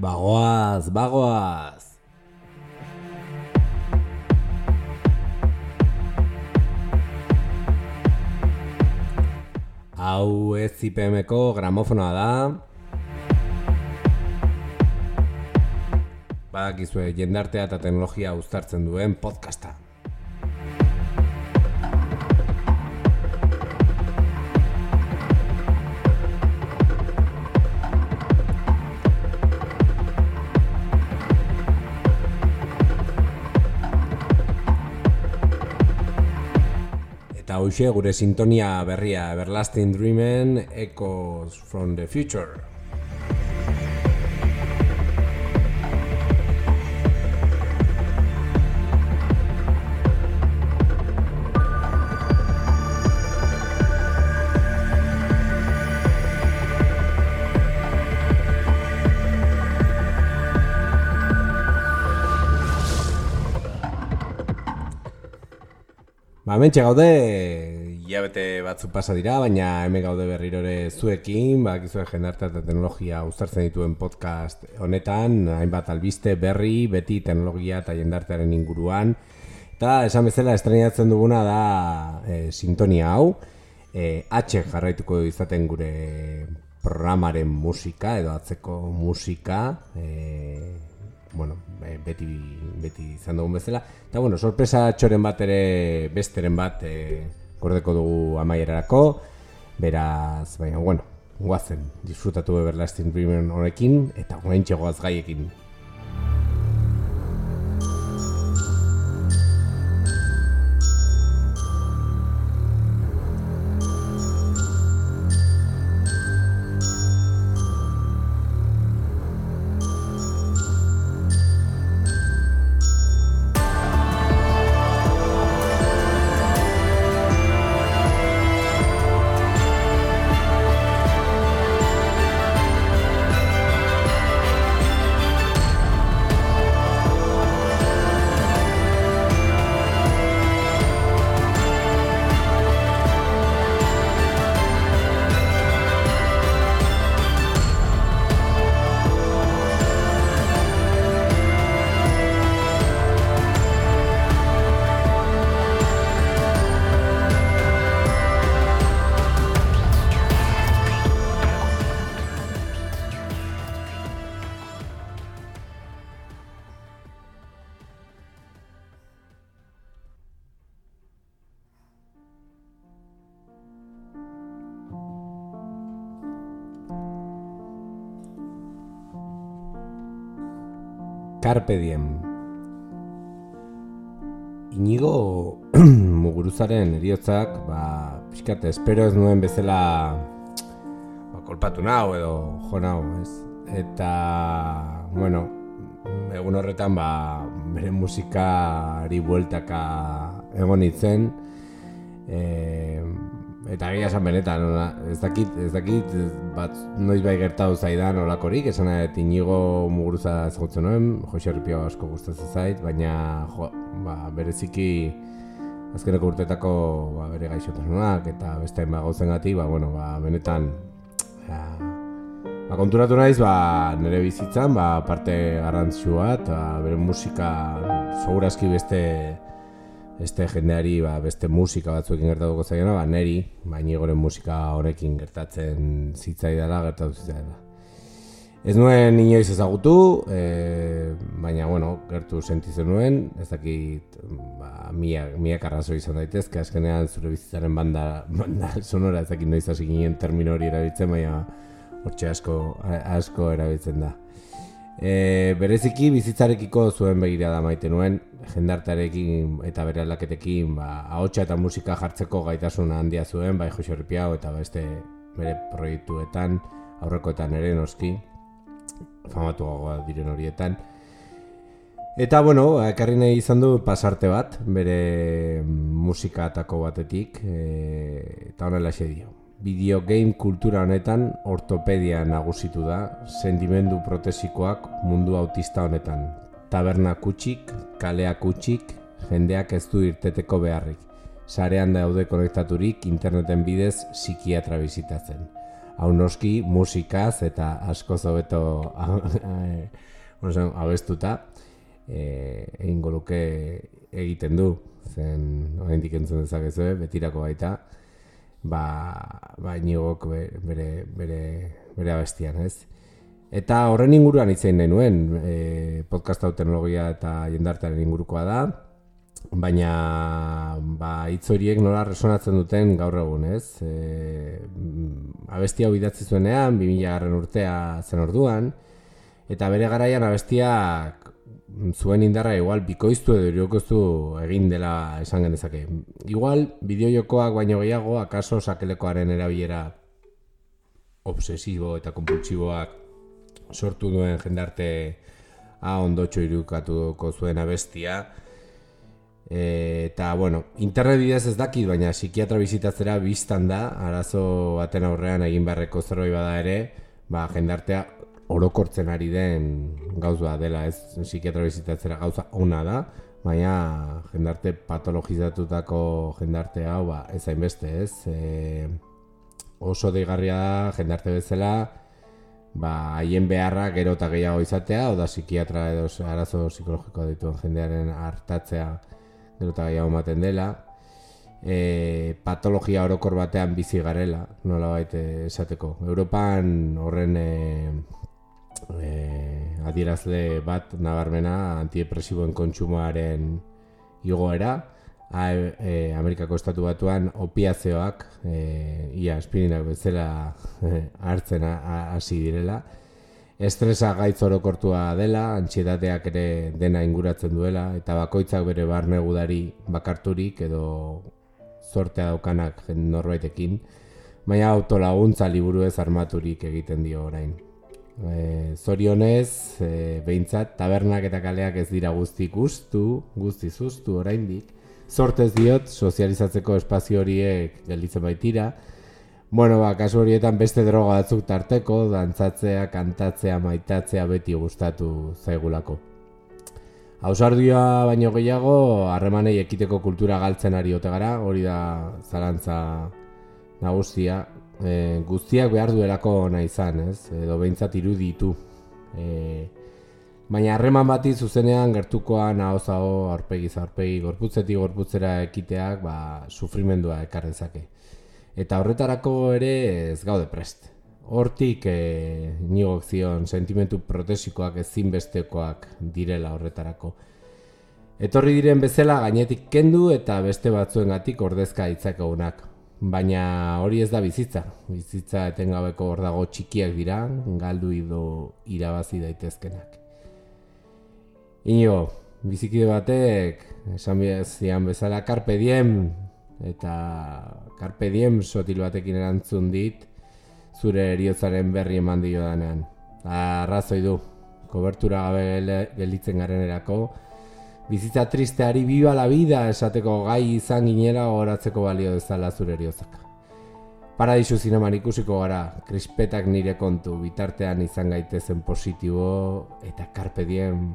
Bagoaz, bagoaz. Hau ez IPM-ko gramofonoa da. Badakizue jendartea eta teknologia uztartzen duen podcasta. Eta hoxe gure sintonia berria Everlasting Dreamen Echoes from the Future. Hementxe gaude, hilabete batzuk pasa dira, baina hemen gaude berriro ere zuekin, badakizue jendartea eta teknologia uztartzen dituen podcast honetan, hainbat albiste berri, beti teknologia eta jendartearen inguruan. Eta esan bezala estrenatzen duguna da sintonia hau, H jarraituko izaten gure programaren musika edo atzeko musika, beti izan dugun bezala. Eta sorpresa txoren bat ere, besteren bat gordeko dugu amaierarako. Beraz, guazen, disfrutatu Everlasting Dreamen honekin eta guaintxe goaz gaiekin. Carpe diem. Inigo Muguruzaren heriotzak, pixkat, espero ez nuen bezala kolpatu nau edo jo nau, ez? Eta, egun horretan bere musikari bueltaka egon nintzen, eta egia esan benetan, ez dakit bat noiz bai gertatu zaidan olakorik, esan nahi Inigo Muguruza ezagutzen nuen, Jose Ripio asko gustatzen zait, baina bereziki azkeneko urtetako bere gaixotasunak eta beste gauzengatik, benetan konturatu naiz nire bizitzan parte garrantzitsu bat, bere musika segurazki beste jendeari beste musika batzuekin gertatuko zaiona, neri, Inigoren musika honekin gertatzen gertatu zitzaidala. Ez nuen inoiz ezagutu, baina, gertu sentitzen nuen, ez dakit, miak arrazoi izan daitezke, azkenean zure bizitzaren banda sonora, ez dakit noiz hasi ginen termino hori erabiltzen, baina hortxe asko erabiltzen da. Bereziki bizitzarekiko zuen begirada maite nuen, jendartearekin eta bere aldaketekin ahotsa eta musika jartzeko gaitasuna handia zuen, bai Jose Ripiao eta beste bere proiektuetan, aurrekoetan ere noski, famatuagoa diren horietan. Eta ekarri nahi izan du pasarte bat, bere musikaatako batetik, eta honelaxe dio. Videogame kultura honetan ortopedia nagusitu da, sentimendu protesikoak mundu autista honetan. Taberna kutsik, kaleak kutsik, jendeak ez du irteteko beharrik. Sarean daude konektaturik interneten bidez psikiatra bizitatzen. hau noski musikaz eta asko hobeto abestuta egingo luke egiten du, zen oraindik entzun dezakezue, betirako baita, Inigok bere abestian, ez? Eta horren inguruan hitzein nahi nuen, podcast hau teknologia eta jendartearen ingurukoa da, baina hitz horiek nola resonatzen duten gaur egun, ez? Abestia hau idatzi zuenean, 2000 urtea zen orduan, eta bere garaian abestiak zuen indarra igual bikoiztu edo irokoztu egin dela esan genezake. Igual, bideojokoak baino gehiago, akaso sakelekoaren erabilera obsesibo eta konpultsiboak sortu duen jendarte ondotxo irukatuko zuen abestia. Eta, internet bidez ez dakit, baina psikiatra bizitatzera biztan da, arazo baten aurrean egin beharreko zerbait bada ere, jendartea orokortzen ari den gauza dela, ez psikiatra bizitatzera gauza ona da, baina jendarte patologizatutako jendarte hau ez hainbeste, ez? Oso deigarria da jendarte bezala, haien beharra gero eta gehiago izatea, oda psikiatra edo arazo psikologikoa dituen jendearen hartatzea gero eta gehiago ematen dela, patologia orokor batean bizi garela, nolabait esateko. Europan horren adierazle bat nabarmena antidepresiboen kontsumoaren igoera, Amerikako estatu batuan opiazioak, aspirinak bezala hartzen hasi direla, estresa gaitz orokortua dela, antsietateak ere dena inguratzen duela, eta bakoitzak bere barne gudari bakarturik edo zortea daukanak norbaitekin, baina autolaguntza liburuez armaturik egiten dio orain. Zorionez, behintzat, tabernak eta kaleak ez dira guzti zuztu oraindik. Zortez diot, sozializatzeko espazio horiek gelditzen baitira. Kasu horietan beste droga batzuk tarteko, dantzatzea, kantatzea, maitatzea beti gustatu zaigulako. Ausardioa baino gehiago, harremanei ekiteko kultura galtzen ari ote gara, hori da zalantza nagusia. Guztiak behar duelako nahi izan, ez? Edo behintzat iruditu. Baina harreman bati zuzenean gertukoan ahoz-aho, aurpegi, gorputzetik gorputzera ekiteak sufrimendua ekar dezake. Eta horretarako ere ez gaude prest. Hortik Inigok zion sentimentu protesikoak ezinbestekoak direla horretarako. Etorri diren bezala gainetik kendu eta beste batzuengatik ordezka ditzakegunak. Baina hori ez da bizitza. Bizitza etengabeko hor dago txikiak dira, galdu edo irabazi daitezkenak. Inigo, bizikide batek, esan zian bezala, carpe diem, eta carpe diem sotil batekin erantzun dit, zure heriotzaren berri eman dio danean. Arrazoi du, kobertura gabe gelditzen garenerako, bizitza tristeari biba la vida esateko gai izan ginela gogoratzeko balio dezala zure heriotzak. Paradisu zineman ikusiko gara, krispetak nire kontu, bitartean izan gaitezen positibo eta carpe diem.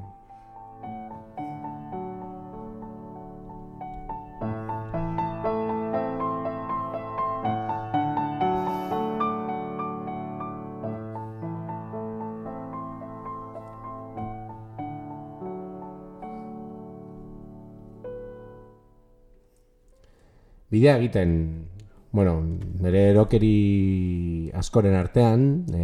Bidea egiten, nire erokeri askoren artean,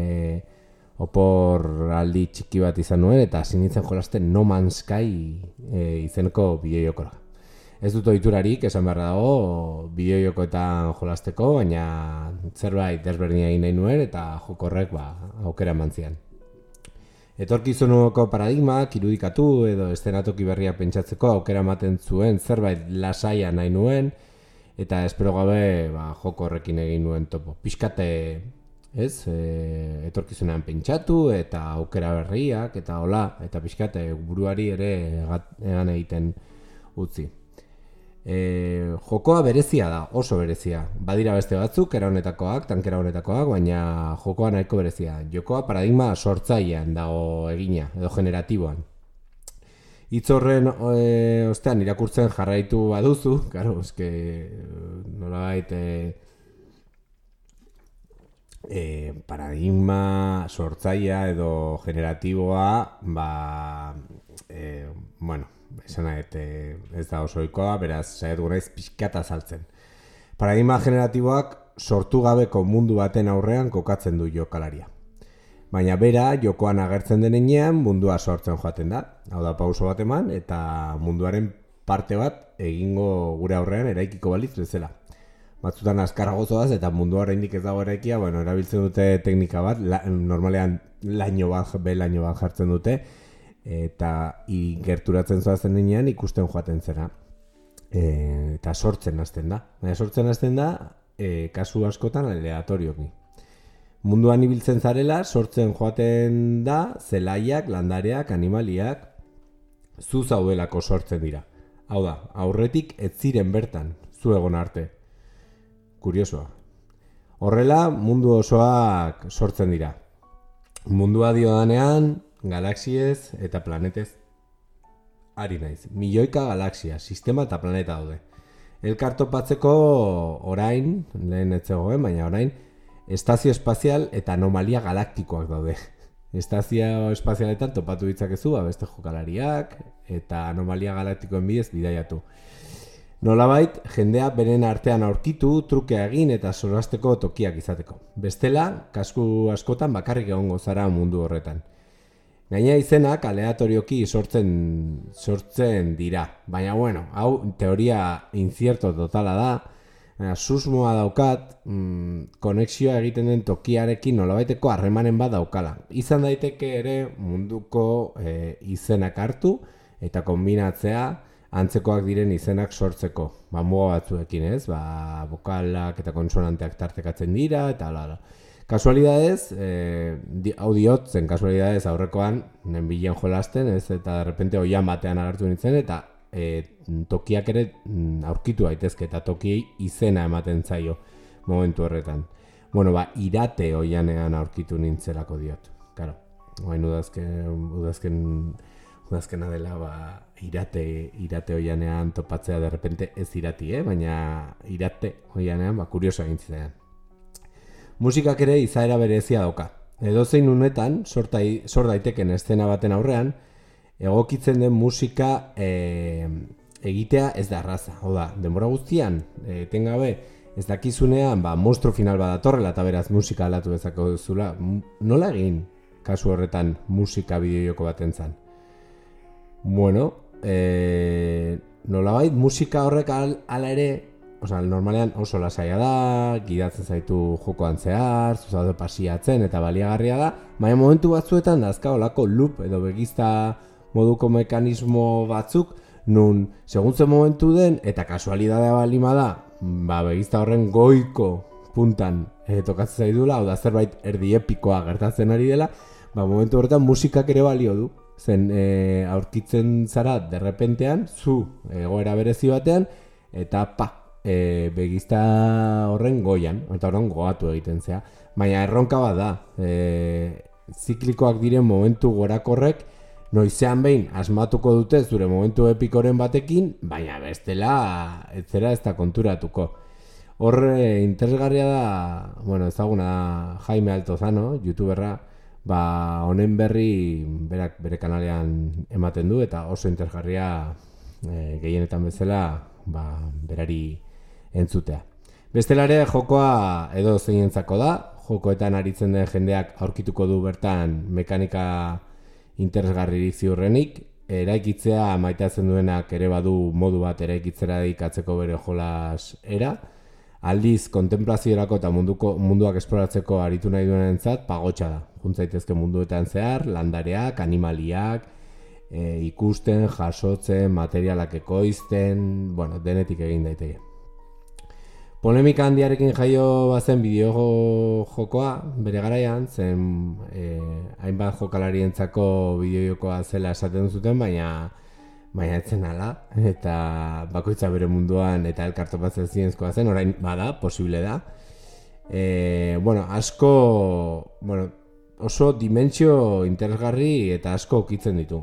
opor aldi txiki bat izan nuen, eta hasi nintzen jolasten No Man's Sky izeneko bideojokora. Ez dut ohiturarik, esan beharra dago, bideojokoetan jolasteko, baina zerbait desberdina egin nahi nuen, eta jokorrek aukera eman zian. Etorkizuneko paradigmak irudikatu edo eszenatoki berria pentsatzeko aukera ematen zuen zerbait lasaia nahi nuen, eta espero gabe joko horrekin egin nuen topo. Pixkate, etorkizunean pentsatu eta aukera berriak eta hola, eta pixkate buruari ere egan egiten utzi. Jokoa berezia da, oso berezia. Badira beste batzuk, era honetakoak, tankera honetakoak, baina jokoa nahiko berezia. Jokoa paradigma sortzailean dago egina, edo generatiboan. Hitz horren ostean irakurtzen jarraitu baduzu, nolabait paradigma sortzailea edo generatiboa, esan ez da osoikoa, beraz, saiatu naiz pixkata saltzen. Paradigma generatiboak sortu gabeko mundu baten aurrean kokatzen du jokalaria. Baina bera, jokoan agertzen denean mundua sortzen joaten da. Hau da, pauso bat eman, eta munduaren parte bat egingo gure aurrean eraikiko balitz bezala. Batzutan azkarrago zoaz eta mundua oraindik ez dago eraikia, erabiltzen dute teknika bat, normalean laino bat jartzen dute, eta gerturatzen zoazen denean ikusten joaten zera. Eta sortzen hasten da. Baina sortzen hasten da, kasu askotan aleatorioki. Munduan ibiltzen zarela, sortzen joaten da, zelaiak, landareak, animaliak, zu zaudelako sortzen dira. Hau da, aurretik ez ziren bertan, zu egon arte. Kuriosoa. Horrela, mundu osoak sortzen dira. Mundua diodanean, galaxiez eta planetez ari naiz. Milioika galaxia, sistema eta planeta daude. Elkar topatzeko orain, lehen ez zegoen, baina orain, estazio espazial eta anomalia galaktikoak daude. Estazio espazialetan topatu ditzakezu, beste jokalariak eta anomalia galaktikoen bidez bidaiatu. Nolabait, jendea beren artean aurkitu, trukea egin eta solasteko tokiak izateko. Bestela, kasu askotan bakarrik egongo zara mundu horretan. Gaina izenak aleatorioki sortzen dira. Baina hau teoria incierto totala da. Susmoa daukat, konexioa egiten den tokiarekin nolabaiteko harremanen bat daukala. Izan daiteke ere munduko izenak hartu eta kombinatzea antzekoak diren izenak sortzeko. Muga batzuekin ez, bokalak eta konsonanteak tartekatzen dira eta hala. Kasualidadez, hau diot zen kasualidadez aurrekoan, nenbilen jolasten ez, eta derrepente oian batean agertu nintzen eta tokiak ere aurkitu daitezke eta tokiei izena ematen zaio momentu horretan. Irate oianean aurkitu nintzelako diot. Claro, udazkena dela irate oianean topatzea derrepente ez irati, baina irate oianean kurioso egin zidan. Musikak ere izaera berezia dauka. Edozein unetan sor daiteken eszena baten aurrean, egokitzen den musika egitea ez da erraza. Hau da, denbora guztian, etengabe, ez dakizunean, monstro final bat datorrela eta beraz musika aldatu bezako duzula. Nola egin kasu horretan musika bideojoko batentzan? Nolabait musika horrek ala ere, normalean oso lasaia da, gidatzen zaitu jokoan zehar, zuzaude pasiatzen eta baliagarria da, baina momentu batzuetan dazka olako loop edo begizta moduko mekanismo batzuk, nun seguntzen momentu den eta kasualidadea balima da, begizta horren goiko puntan tokatzen zaidula, hau da zerbait erdi epikoa gertatzen ari dela, momentu horretan musikak ere balio du. Zen aurkitzen zara derrepentean, zu egoera berezi batean, eta begizta horren goian, eta horren goatu egiten zea. Baina erronka bat da, ziklikoak diren momentu gorakorrek, noizean behin asmatuko dute zure momentu epikoren batekin, baina bestela ez zera ez da konturatuko. Horre interesgarria da, ezaguna da Jaime Altozano, youtuberra, honen berri berak bere kanalean ematen du eta oso interesgarria gehienetan bezala berari entzutea. Bestelare jokoa edo zeinentzako da, jokoetan aritzen den jendeak aurkituko du bertan mekanika interesgarri ziurrenik, eraikitzea maitatzen duenak ere badu modu bat eraikitzera dedikatzeko bere jolas era, aldiz kontemplaziorako eta munduak esploratzeko aritu nahi duenentzat pagotxa da. Juntzaitezke munduetan zehar, landareak, animaliak, ikusten, jasotzen, materialak ekoizten, denetik egin daiteke. Polemika handiarekin jaio bazen bideo jokoa, bere garaian, zen hainbat jokalarientzako bideojokoa zela esaten zuten, baina etzen ala, eta bakoitza bere munduan eta elkartopatzen zienzkoa zen, orain bada, posible da. Oso dimentsio interesgarri eta asko ukitzen ditu.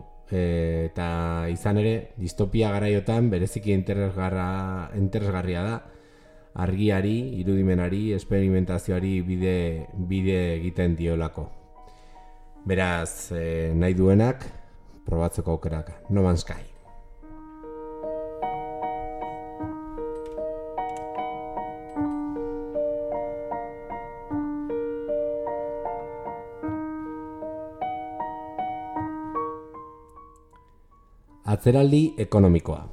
Eta izan ere, distopia garaiotan bereziki interesgarria da. argiari, irudimenari, esperimentazioari bide egiten diolako. Beraz, nahi duenak, probatzeko aukerak. No Man's Sky. Atzeraldi ekonomikoa.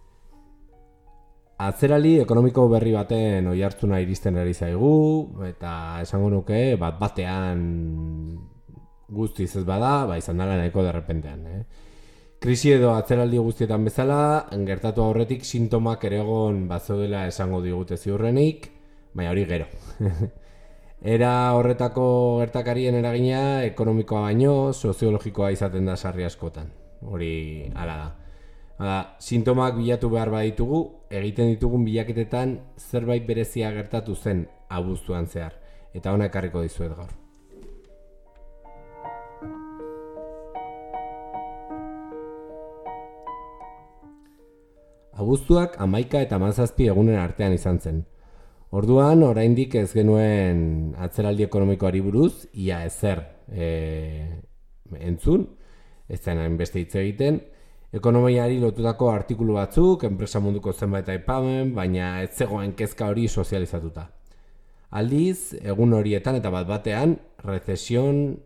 Atzeraldi ekonomiko berri baten oihartzuna iristen ari zaigu, eta esango nuke batean guztiz ez bada, izan dela nahiko derrepentean. Krisi edo atzeraldi guztietan bezala, gertatu aurretik sintomak ere egon bazeudela esango digute ziurrenik, baina hori gero. Era horretako gertakarien eragina ekonomikoa baino soziologikoa izaten da sarri askotan. Hori hala da. Sintomak bilatu behar baditugu, egiten ditugun bilaketetan zerbait berezia gertatu zen abuztuan zehar. Eta hona ekarriko dizuet gaur. Abuztuak 11 eta 17 egunen artean izan zen. Orduan, oraindik ez genuen atzeraldi ekonomikoari buruz, ia ezer entzun, ez zen hainbeste hitz egiten, ekonomiari lotutako artikulu batzuk, enpresa munduko zenbait aipamen, baina ez zegoen kezka hori sozializatuta. Aldiz, egun horietan eta bat-batean, recession,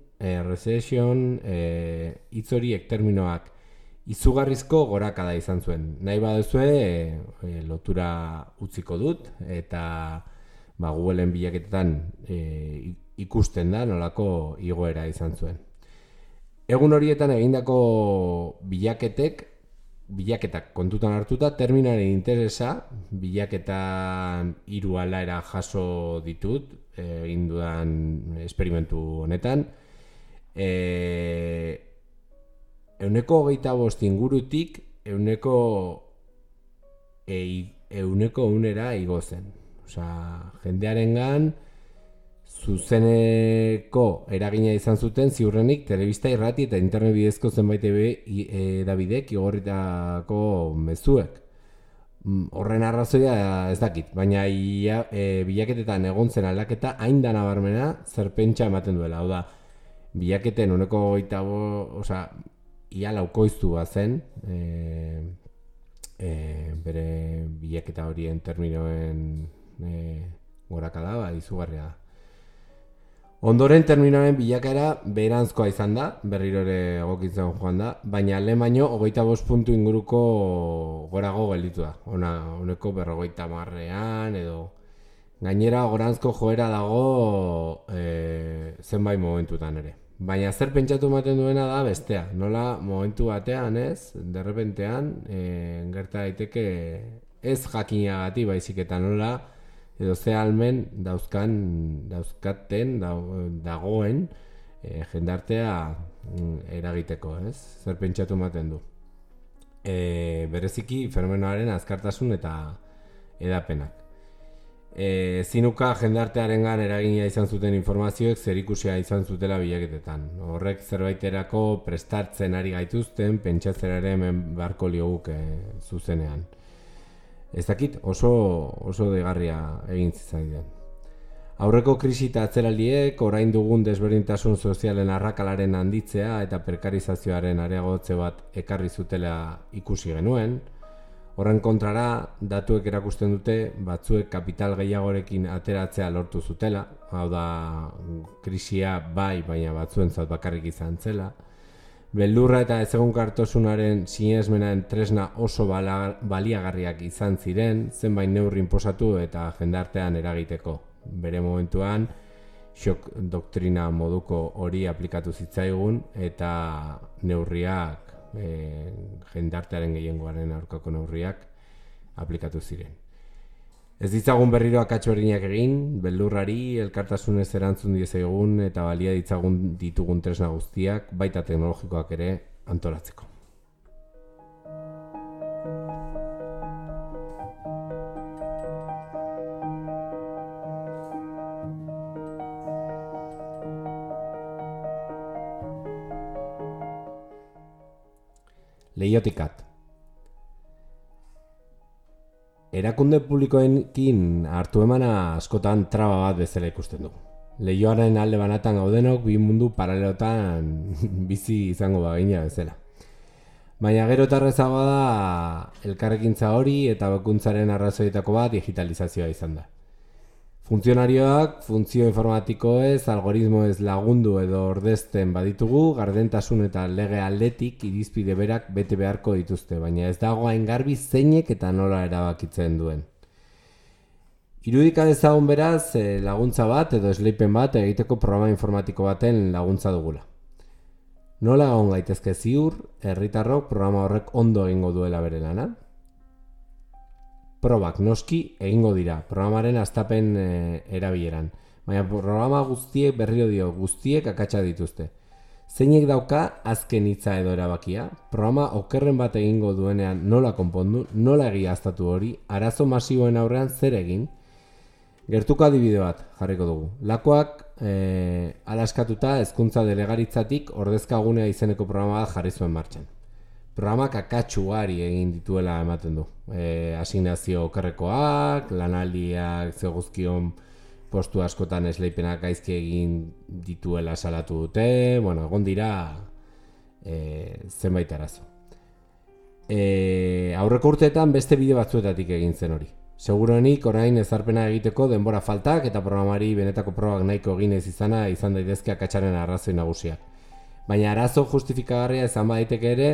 hitz horiek terminoak izugarrizko gorakada izan zuen. Nahi baduzue lotura utziko dut, eta Googleen bilaketetan ikusten da nolako igoera izan zuen. Egun horietan egindako bilaketak kontutan hartuta, terminaren interesa, bilaketan 3 aldaera jaso ditut, egin dudan esperimentu honetan, 25% ingurutik 100% igo zen. Osea, jendearengan zuzeneko eragina izan zuten ziurrenik telebista, irrati eta internet bidezko zenbait edabidek igorritako mezuek. Horren arrazoia ez dakit, baina bilaketetan egon zen aldaketa hain da nabarmena zer pentsa ematen duela. Hau da, bilaketen 25%, ia laukoiztu zen bere bilaketa horien terminoen gorakada, izugarria da. Ondoren terminoaren bilakaera beheranzkoa izan da, berriro ere egokitzen joan da, baina lehen baino 25 puntu inguruko gorago gelditu da. Honeko 50 edo gainera goranzko joera dago zenbait momentutan ere. Baina zer pentsatu ematen duena da bestea. Nola momentu batean derrepentean gerta daiteke ez jakinagatik baizik eta nola edo ze almen dauzkaten dagoen jendartea eragiteko, ez? Zer pentsatu ematen du. Bereziki fenomenoaren azkartasun eta edapenak. Zinuka jendartearengan eragina izan zuten informazioek zerikusia izan zutela bilaketetan. Horrek zerbaiterako prestartzen ari gaituzten, pentsatzera hemen beharko lioguke zuzenean. Ez dakit, oso degarria egin zitzaien. Aurreko krisi eta atzeraldiek orain dugun desberdintasun sozialen arrakalaren handitzea eta prekarizazioaren areagotze bat ekarri zutela ikusi genuen. Horren kontrara, datuek erakusten dute batzuek kapital gehiagorekin ateratzea lortu zutela, hau da krisia baina batzuentzat bakarrik izan zela. Beldurra eta ezegonkortasunaren sinesmenaren tresna oso baliagarriak izan ziren, zenbait neurri inposatu eta jendartean eragiteko. Bere momentuan, shock doktrina moduko hori aplikatu zitzaigun eta neurriak, jendartearen gehiengoaren aurkako neurriak aplikatu ziren. Ez ditzagun berriro akatsu berdinak egin, beldurrari, elkartasunez erantzun diezagun eta balia ditzagun ditugun tresna guztiak, baita teknologikoak ere antolatzeko. Leihotikat. erakunde publikoekin hartu emana askotan traba bat bezala ikusten dugu. Leioaren alde banatan gaudenok bi mundu paralelotan bizi izango bagina bezala. Baina gero eta errazagoa da elkarrekintza hori eta bakuntzaren arrazoietako bat digitalizazioa izan da. Funtzionarioak, funtzio informatikoez, algoritmoez lagundu edo ordezten baditugu, gardentasun eta lege aldetik irizpide berak bete beharko dituzte, baina ez dago hain garbi zeinek eta nola erabakitzen duen. Irudika dezagun beraz laguntza bat edo esleipen bat egiteko programa informatiko baten laguntza dugula. Nola egon gaitezke ziur, herritarrok programa horrek ondo egingo duela bere lana? Probak noski egingo dira, programaren hastapen erabileran. Baina programa guztiek berriro dio, guztiek akatsa dituzte. Zeinek dauka azken hitza edo erabakia? Programa okerren bat egingo duenean nola konpondu, nola egiaztatu hori, arazo masiboen aurrean zer egin? Gertuko adibide bat jarriko dugu. Lakoak alaskatuta hezkuntza delegaritzatik ordezkagunea izeneko programa bat jarri zuen martxan. Programak akatsu ugari egin dituela ematen du. Asignazio okerrekoak, lanaldiak zeguzkion postu askotan esleipenak gaizki egin dituela salatu dute, egon dira zenbait arazo. Aurreko urteetan beste bide batzuetatik egin zen hori. Seguruenik orain ezarpena egiteko denbora faltak eta programari benetako probak nahiko egin ez izana izan daitezke akatsaren arrazoi nagusiak. Baina arazo justifikagarria izan daiteke ere,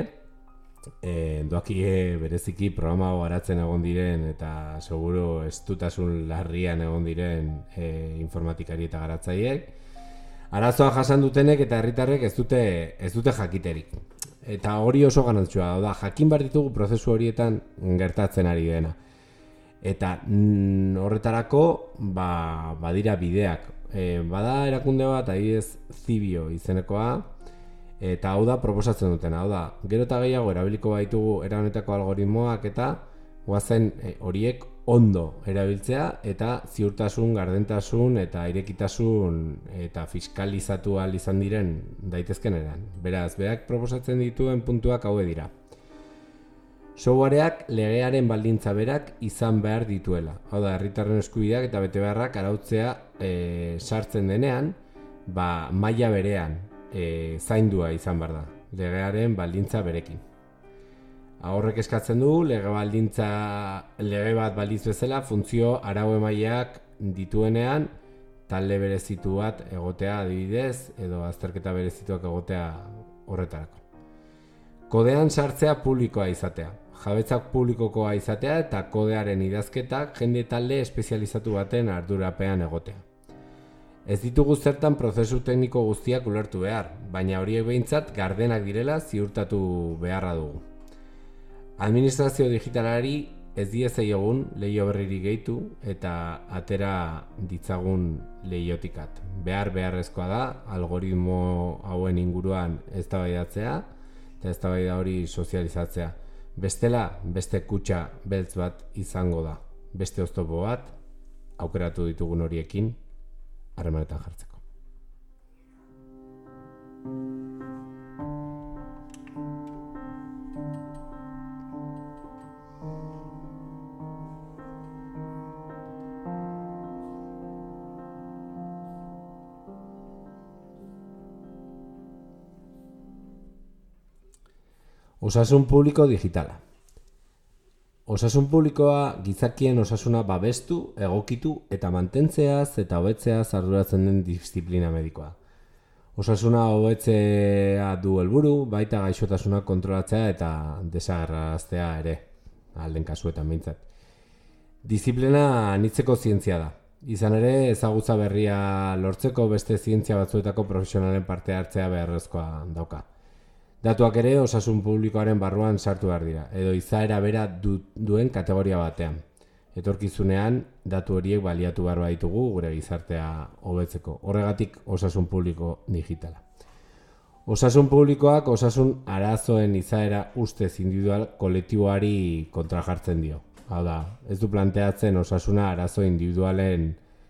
doakie bereziki programa garatzen egon diren eta seguru estutasun larrian egon diren informatikari eta garatzaileek, arazoa jasan dutenek eta herritarrek ez dute jakiterik. Eta hori oso garrantzitsua da, jakin behar ditugu prozesu horietan gertatzen ari dena. Eta horretarako badira bideak. Bada erakunde bat, adibidez Zibio izenekoa, eta hau da proposatzen dutena. Hau da, gero eta gehiago erabiliko baitugu era honetako algoritmoak eta goazen horiek ondo erabiltzea eta ziurtasun, gardentasun eta irekitasun eta fiskalizatu ahal izan diren daitezken eran. Beraz, berak proposatzen dituen puntuak hauek dira. Softwareak legearen baldintza berak izan behar dituela. Hau da, herritarren eskubideak eta betebeharrak arautzea sartzen denean, maila berean zaindua izan behar da, legearen baldintza berekin. Horrek eskatzen du, lege bat baldintz bezala, funtzio arau emaileak dituenean, talde berezitu bat egotea adibidez, edo azterketa berezituak egotea horretarako. Kodean sartzea publikoa izatea. Jabetzak publikokoa izatea eta kodearen idazketak jende talde espezializatu baten ardurapean egotea. Ez ditugu zertan prozesu tekniko guztiak ulertu behar, baina horiek behintzat gardenak direla ziurtatu beharra dugu. Administrazio digitalari ez diezaiogun leiho berririk gehitu eta atera ditzagun leihotikat. Beharrezkoa da algoritmo hauen inguruan eztabaidatzea eta eztabaida hori sozializatzea. Bestela, beste kutxa beltz bat izango da. Beste oztopo bat aukeratu ditugun horiekin harremanetan jartzeko. Osasun publiko digitala. Osasun publikoa gizakien osasuna babestu, egokitu eta mantentzeaz eta hobetzeaz arduratzen den disiplina medikoa. Osasuna hobetzea du helburu, baita gaixotasuna kontrolatzea eta desagerraraztea ere, alden kasuetan behintzat. Disiplina anitzeko zientzia da. Izan ere, ezagutza berria lortzeko beste zientzia batzuetako profesionalen parte hartzea beharrezkoa dauka. Datuak ere osasun publikoaren barruan sartu behar dira, edo izaera bera duen kategoria batean. Etorkizunean, datu horiek baliatu behar baditugu gure gizartea hobetzeko. Horregatik osasun publiko digitala. Osasun publikoak osasun arazoen izaera ustez individual kolektiboari kontrajartzen dio. Hau da, ez du planteatzen osasuna arazo individualen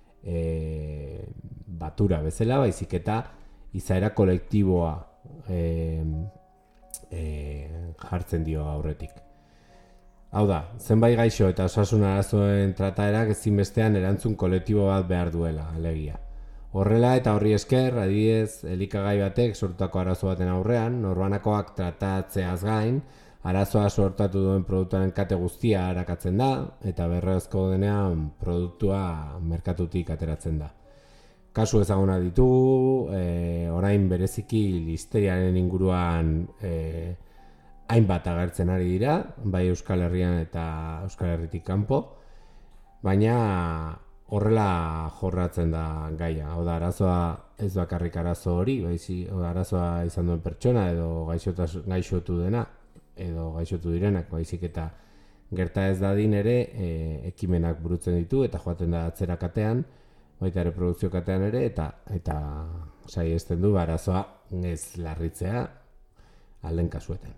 batura bezala, baizik eta izaera kolektiboa jartzen dio aurretik. Hau da, zenbait gaixo eta osasun arazoen trataerak ezinbestean erantzun kolektibo bat behar duela, alegia. Horrela eta horri esker, adibidez, elikagai batek sortutako arazo baten aurrean, norbanakoak tratatzeaz gain, arazoa sortatu duen produktuaren kate guztia arakatzen da, eta berrezko denean produktua merkatutik ateratzen da. Kasu ezaguna ditugu, orain bereziki listeriaren inguruan hainbat agertzen ari dira, bai Euskal Herrian eta Euskal Herritik kanpo, baina horrela jorratzen da gaia. Hau da, arazoa ez bakarrik arazo hori, arazoa izan duen pertsona edo gaixotu dena, edo gaixotu direnak, baizik eta gerta ez dadin ere ekimenak burutzen ditu eta joaten da atzera katean, baita ere produkzio katean ere, eta saiesten du arazoa ez larritzea alden kasuetan.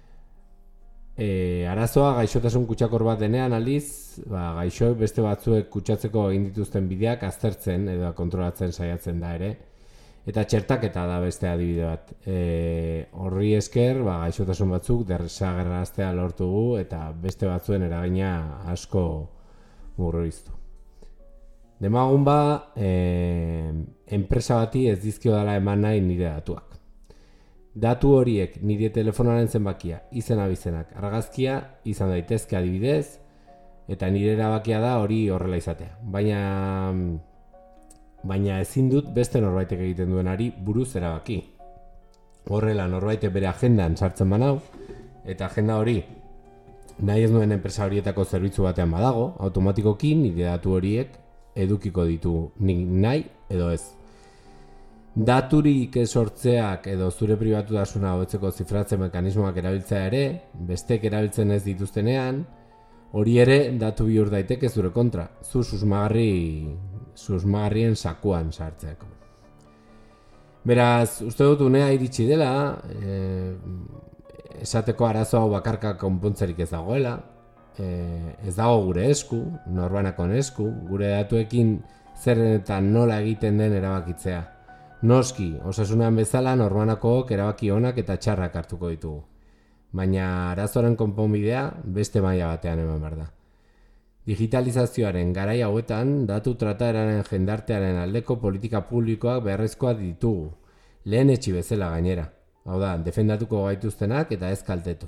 Arazoa gaixotasun kutsakor bat denean aldiz, gaixoek beste batzuek kutsatzeko egin dituzten bideak aztertzen edo kontrolatzen saiatzen da ere, eta txertaketa da beste adibide bat. Horri esker, gaixotasun batzuk desagerraztea lortugu eta beste batzuen eragina asko murriztu. Demagun enpresa bati ez dizkio dela eman nahi nire datuak. Datu horiek nire telefonaren zenbakia, izen-abizenak, argazkia izan daitezke adibidez, eta nire erabakia da hori horrela izatea. Baina ezin dut beste norbaitek egiten duenari buruz erabaki. Horrela norbaitek bere agendan sartzen banau, eta agenda hori nahi ez nuen enpresa horietako zerbitzu batean badago, automatikoki nire datu horiek edukiko ditu nik nahi edo ez. Daturik sortzeak edo zure pribatutasuna hobetzeko zifratze mekanismoak erabiltzea ere, bestek erabiltzen ez dituztenean, hori ere datu bihur daiteke zure kontra, zu susmagarrien sakuan sartzeako. Beraz, uste dut unea iritsi dela, esateko arazo hau bakarka konpontzerik ez dagoela, ez dago gure esku, norbanakon esku, gure datuekin zer eta nola egiten den erabakitzea. Noski, osasunean bezala norbanakook erabaki onak eta txarrak hartuko ditugu. Baina arazoaren konponbidea beste maila batean eman behar da. Digitalizazioaren garai hauetan, datu trataeraren jendartearen aldeko politika publikoak beharrezkoak ditugu. Lehen etxi bezala gainera. Hau da, defendatuko gaituztenak eta ez kaltetu.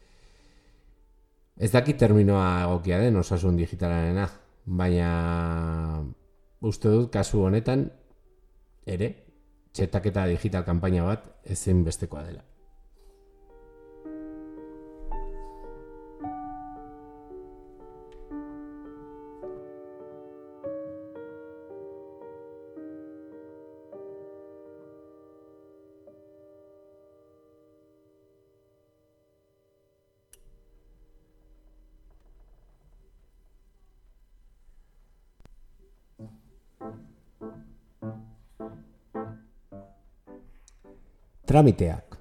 Ez dakit terminoa egokia den osasun digitalarena, baina uste dut kasu honetan ere, txertaketa digital kanpaina bat ezinbestekoa dela. Tramiteak.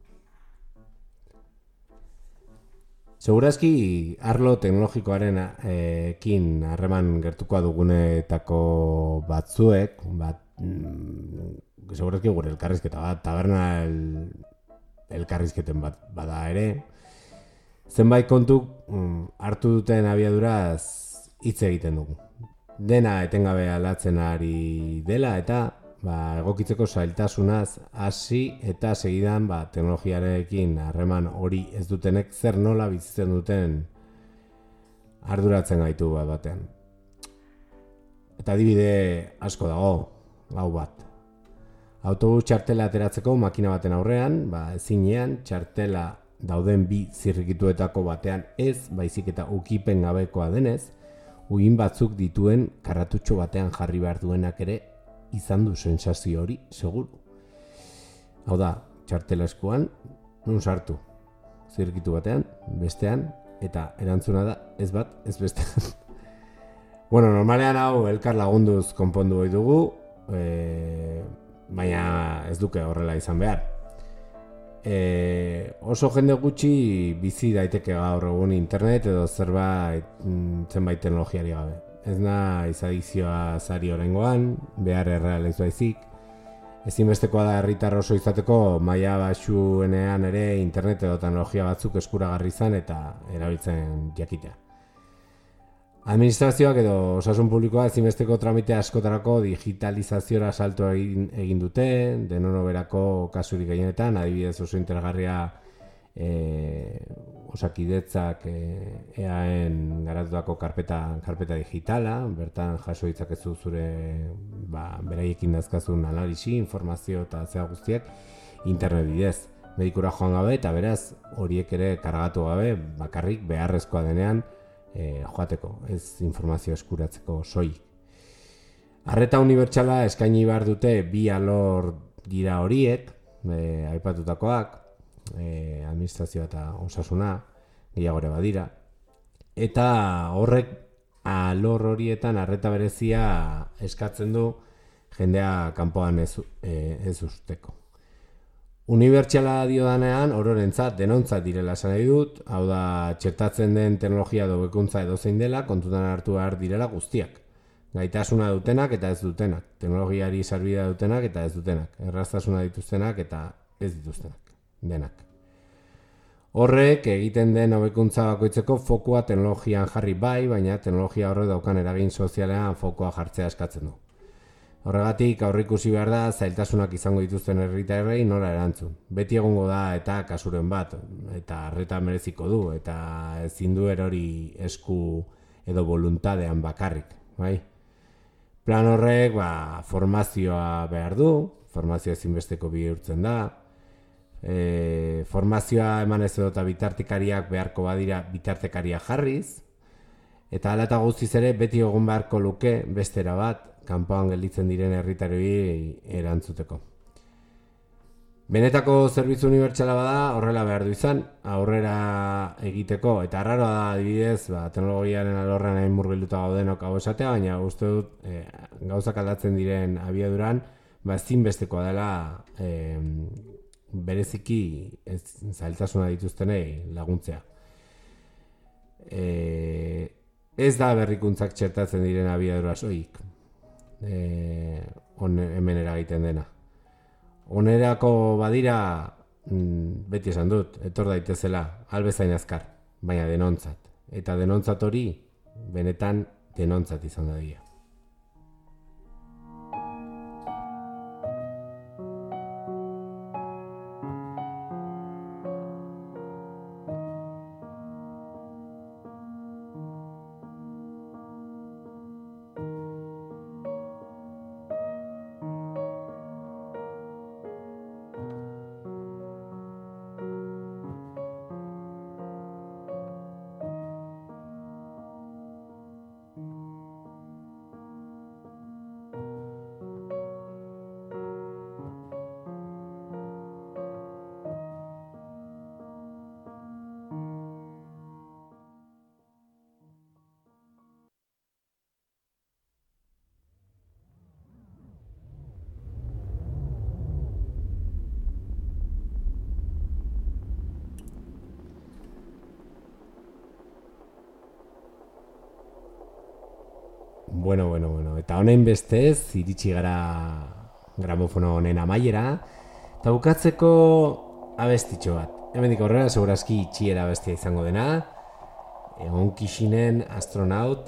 Segurazki arlo teknologikoaren harreman gertukoa dugunetako batzuek, segurazki gure elkarrizketa bat, taberna elkarrizketen bat bada ere, zenbait kontuk hartu duten abiaduraz hitz egiten dugu. Dena etengabe aldatzen ari dela eta egokitzeko zailtasunaz hasi eta segidan teknologiarekin harreman hori ez dutenek zer nola bizitzen duten arduratzen gaitu batean. Eta adibide asko dago, hau bat. Autobus txartela ateratzeko makina baten aurrean, ezinean txartela dauden bi zirrikituetako batean ez, baizik eta ukipen gabekoa denez, ugin batzuk dituen karratutxo batean jarri behar duenak ere izan du sensazio hori, seguru. Hau da, txartela eskuan, nun sartu. Zirkitu batean, bestean, eta erantzuna da, ez bat, ez bestean. Bueno, normalean hau elkar lagunduz konpondu hoi dugu, baina ez duke horrela izan behar. Oso jende gutxi bizi daiteke gaur egun internet edo zenbait teknologiari gabe. Ez naiz adikzioa zari horrengoan, behar erreal ez baizik, Ezinbestekoa da herritar oso izateko maila baxuenean ere internet edo teknologia batzuk eskuragarri izan eta erabiltzen jakitea. Administrazioak edo osasun publikoa ezinbesteko tramite askotarako digitalizaziora salto egin dute, denonoberako kasurik gehienetan, adibidez oso interesgarria Osakidetzak EAen garatutako karpeta digitala, bertan jaso ditzakezu zure beraiekin dazkazun analisi, informazio eta zea guztiak internet bidez. Medikura joan gabe eta beraz horiek ere kargatu gabe bakarrik beharrezkoa denean joateko, ez informazio eskuratzeko soilik. Arreta unibertsala eskaini behar dute bi alor dira horiek, aipatutakoak, administrazioa eta osasuna, gehiagore badira. Eta horrek alor horietan arreta berezia eskatzen du jendea kanpoan ez usteko. Unibertsala diodanean, ororentzat, denontzat direla esan nahi dut, hau da, txertatzen den teknologia hobekuntza edozein dela, kontutan hartu behar direla guztiak. Gaitasuna dutenak eta ez dutenak, teknologiari sarbidea dutenak eta ez dutenak, erraztasuna dituztenak eta ez dituztenak, denak. Horrek egiten den hobekuntza bakoitzeko fokua teknologian jarri bai, baina teknologia horrek daukan eragin sozialean fokua jartzea eskatzen du. Horregatik aurreikusi behar da zailtasunak izango dituzten herritarrei nola erantzun. Beti egongo da eta kasuren bat, eta arreta mereziko du, eta ezin du erori esku edo voluntadean bakarrik, bai? Plan horrek formazioa behar du, formazioa ezinbesteko bihurtzen da, formazioa eman ez edota bitartekariak beharko badira bitartekaria jarriz, eta hala eta guztiz ere beti egon beharko luke bestera bat, kanpoan gelditzen diren herritarrei erantzuteko. Benetako zerbitzu unibertsala bada horrela behar du izan, aurrera egiteko, eta arraroa da adibidez, teknologiaren alorrean hain murgilduta gaudenok hau esatea, baina uste dut gauzak aldatzen diren abiaduran, ezinbestekoa dela bereziki zailtasuna dituztenei laguntzea. Ez da berrikuntzak txertatzen diren abiadura soilik. Hemen eragiten dena. Onerako badira, beti esan dut, etor daitezela, albezain azkar, baina denontzat. Eta denontzat hori, benetan denontzat izan da dira. Bueno, eta honen bestez, iritsi gara gramofono honen amaiera, eta bukatzeko abestitxo bat. Hemendik aurrera, segurazki itxiera abestia izango dena, Egonkixinen astronaut,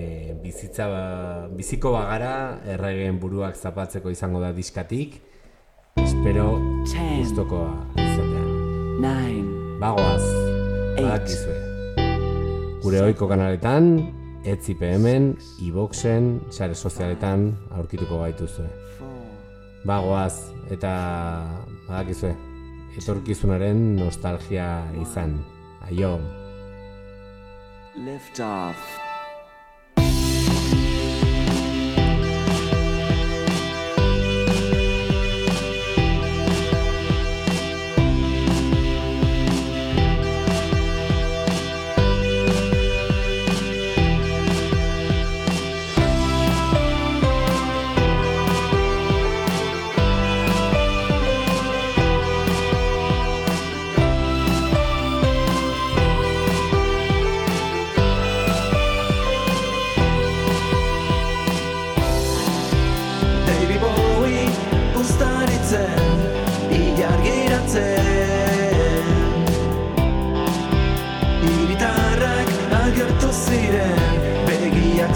biziko bagara, erregeen buruak zapatzeko izango da diskatik, espero gustokoa izatea. 9, Bagoaz, badakizue. Gure ohiko kanaletan, ETZIPMen, iBoxen, sare sozialetan aurkituko gaituzue. Bagoaz, eta badakizue, etorkizunaren nostalgia izan. Aio! lift off.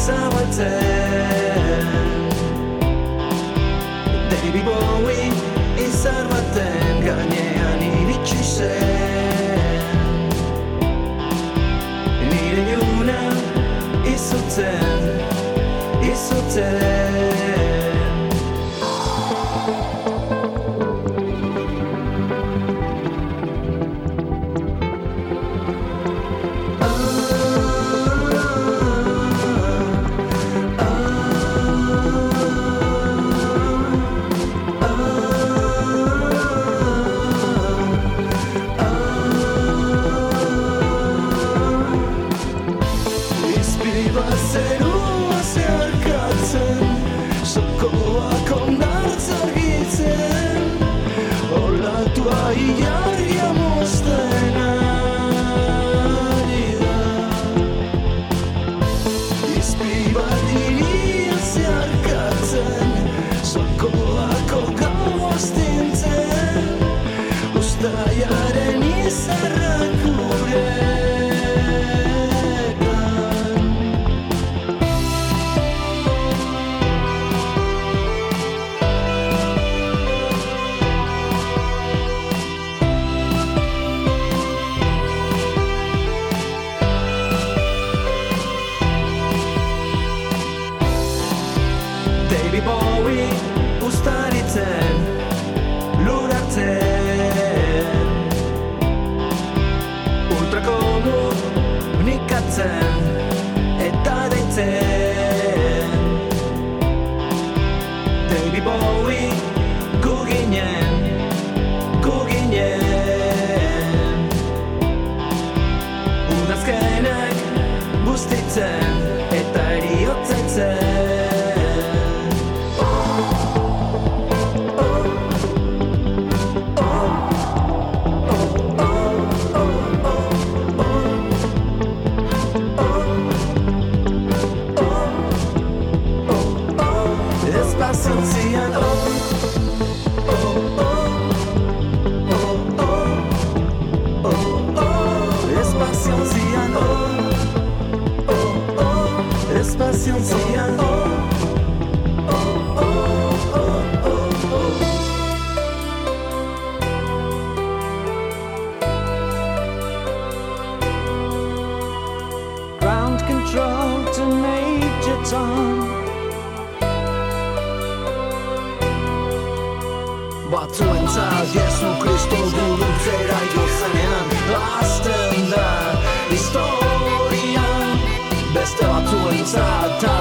zabaltzen David Bowie izar baten gainean iritsi zen Nire iluna izutzen Ilargia mozten ari da Izpi bat iria zeharkatzen Sokoako gau astintzen Uztaiaren izarrak guretan David Bowie ustaritzen, lurartzen Ultrakomunikatzen eta deitzen David Bowie gu ginen Udazkenak bustitzen eta eriotzaitzen Espaziontzian Espaziontzian Ground control to Major Tom Batzuentzat Jesu Kristo guruntzera igozenean Azten da historia Beste batzuentzat